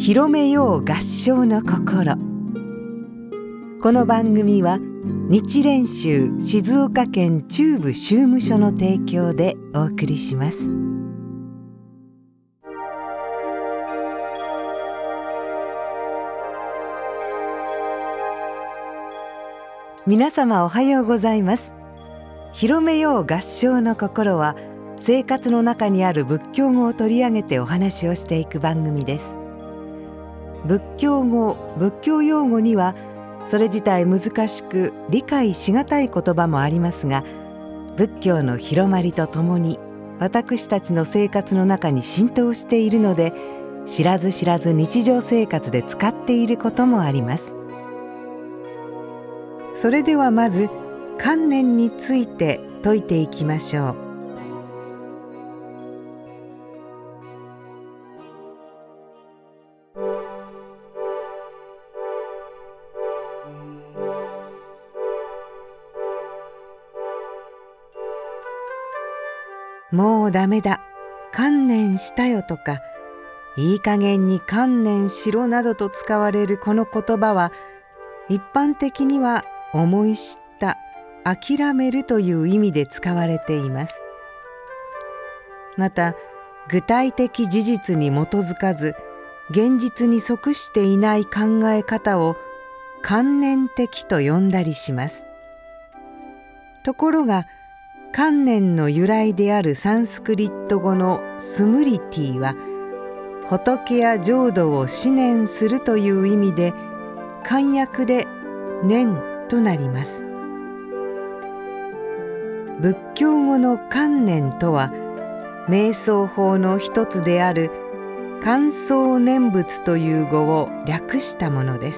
広めよう合唱の心。この番組は日蓮宗静岡県中部宗務所の提供でお送りします。皆様おはようございます。広めよう合唱の心は、生活の中にある仏教語を取り上げてお話をしていく番組です。仏教語、仏教用語にはそれ自体難しく理解しがたい言葉もありますが、仏教の広まりとともに私たちの生活の中に浸透しているので、知らず知らず日常生活で使っていることもあります。それではまず観念について説いていきましょう。もうダメだ、観念したよとか、いい加減に観念しろなどと使われるこの言葉は、一般的には思い知った、諦めるという意味で使われています。また、具体的事実に基づかず、現実に即していない考え方を観念的と呼んだりします。ところが、観念の由来であるサンスクリット語のスムリティは、仏や浄土を思念するという意味で、漢訳で念となります。仏教語の観念とは、瞑想法の一つである観想念仏という語を略したものです。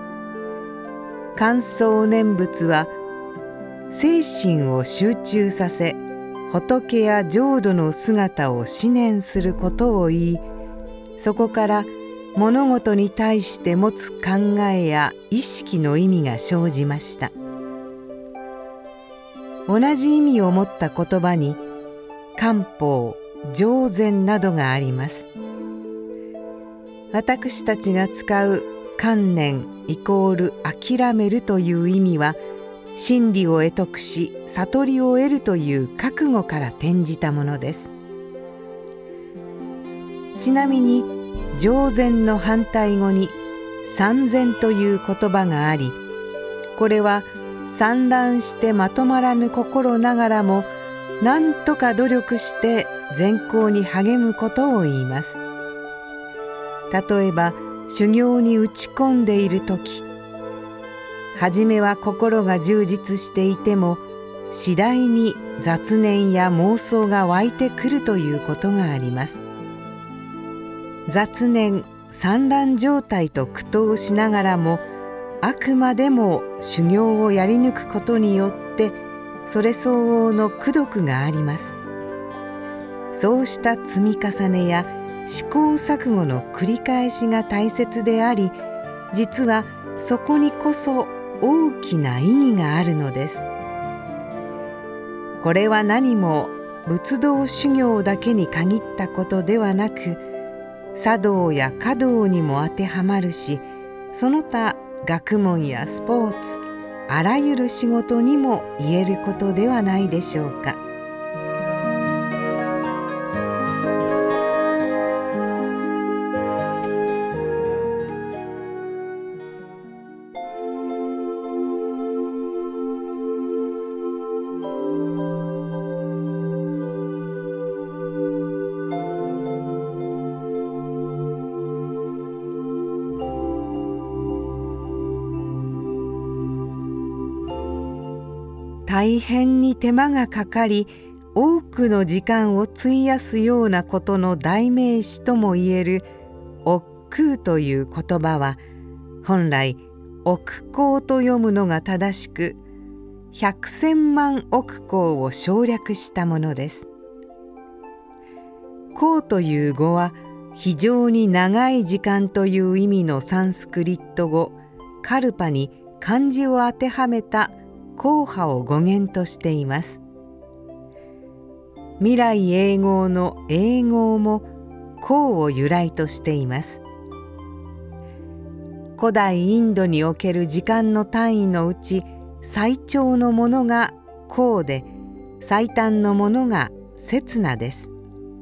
観想念仏は、精神を集中させ、仏や浄土の姿を思念することを言い、そこから物事に対して持つ考えや意識の意味が生じました。同じ意味を持った言葉に、漢方、定禅などがあります。私たちが使う観念イコール諦めるという意味は、真理を会得し悟りを得るという覚悟から転じたものです。ちなみに定禅の反対語に散禅という言葉があり、これは散乱してまとまらぬ心ながらも何とか努力して善行に励むことを言います。例えば修行に打ち込んでいるとき、はじめは心が充実していても、次第に雑念や妄想が湧いてくるということがあります。雑念、散乱状態と苦闘しながらも、あくまでも修行をやり抜くことによって、それ相応の功徳があります。そうした積み重ねや試行錯誤の繰り返しが大切であり、実はそこにこそ大きな意義があるのです。これは何も仏道修行だけに限ったことではなく、茶道や華道にも当てはまるし、その他学問やスポーツ、あらゆる仕事にも言えることではないでしょうか。大変に手間がかかり、多くの時間を費やすようなことの代名詞ともいえる億劫という言葉は、本来億劫と読むのが正しく、百千万億劫を省略したものです。劫という語は、非常に長い時間という意味のサンスクリット語カルパに漢字を当てはめた硬派を語源としています。未来永劫の永劫も項を由来としています。 古代インドにおける時間の単位のうち最長のものが光で、最短のものが刹那です。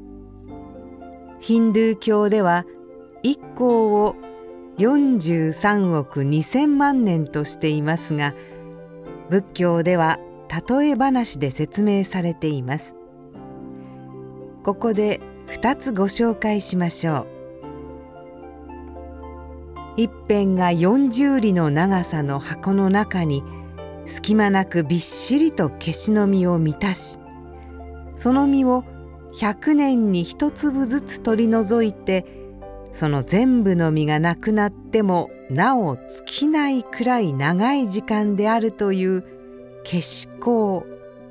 ヒンドゥー教では一光を43億2000万年としていますが、仏教では例え話で説明されています。ここで2つご紹介しましょう。一辺が40里の長さの箱の中に隙間なくびっしりとケシの実を満たし、その実を100年に1粒ずつ取り除いて、その全部の実がなくなってもなお尽きないくらい長い時間であるというケシ光。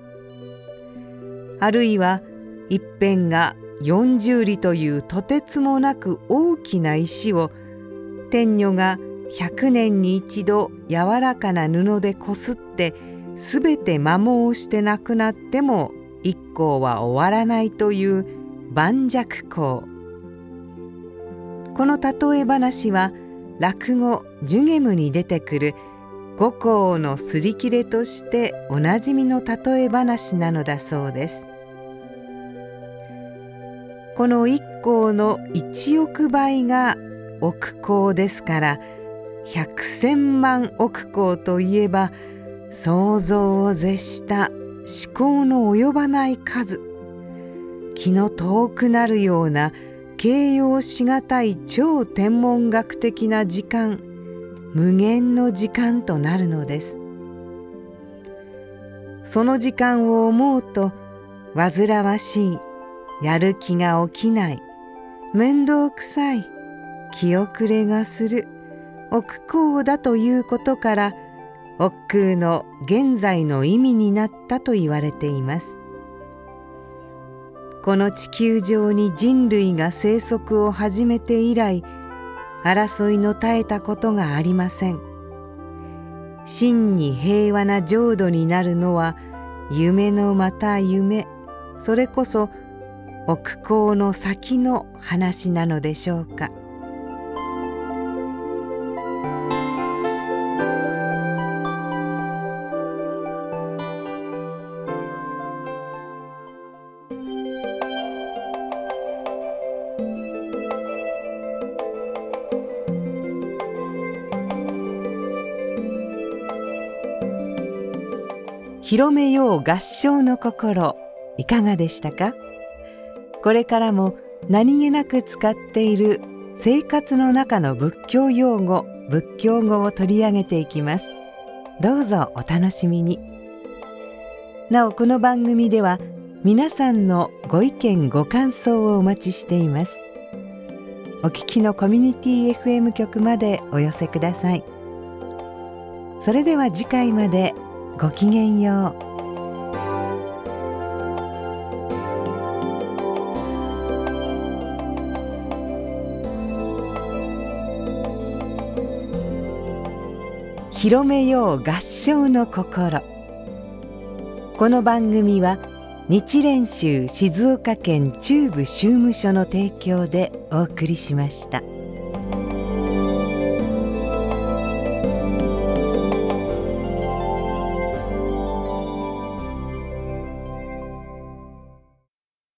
あるいは一辺が40里というとてつもなく大きな石を天女が100年に一度柔らかな布でこすってすべて摩耗してなくなっても一光は終わらないという盤石光。この例え話は落語「寿ゲム」に出てくる五光のすり切れとしておなじみの例え話なのだそうです。この一光の1億倍が億光ですから、100千万億光といえば想像を絶した思考の及ばない数、気の遠くなるような形容しがたい超天文学的な時間、無限の時間となるのです。その時間を思うと煩わしい、やる気が起きない、面倒くさい、気遅れがする、億劫だということから億劫の現在の意味になったと言われています。この地球上に人類が生息を始めて以来、争いの絶えたことがありません。真に平和な浄土になるのは夢のまた夢、それこそ億劫の先の話なのでしょうか。広めよう合唱の心、いかがでしたか？これからも何気なく使っている生活の中の仏教用語、仏教語を取り上げていきます。どうぞお楽しみに。なお、この番組では皆さんのご意見ご感想をお待ちしています。お聞きのコミュニティ FM 局までお寄せください。それでは次回までごきげんよう。広めよう合唱の心。この番組は日蓮宗静岡県中部宗務所の提供でお送りしました。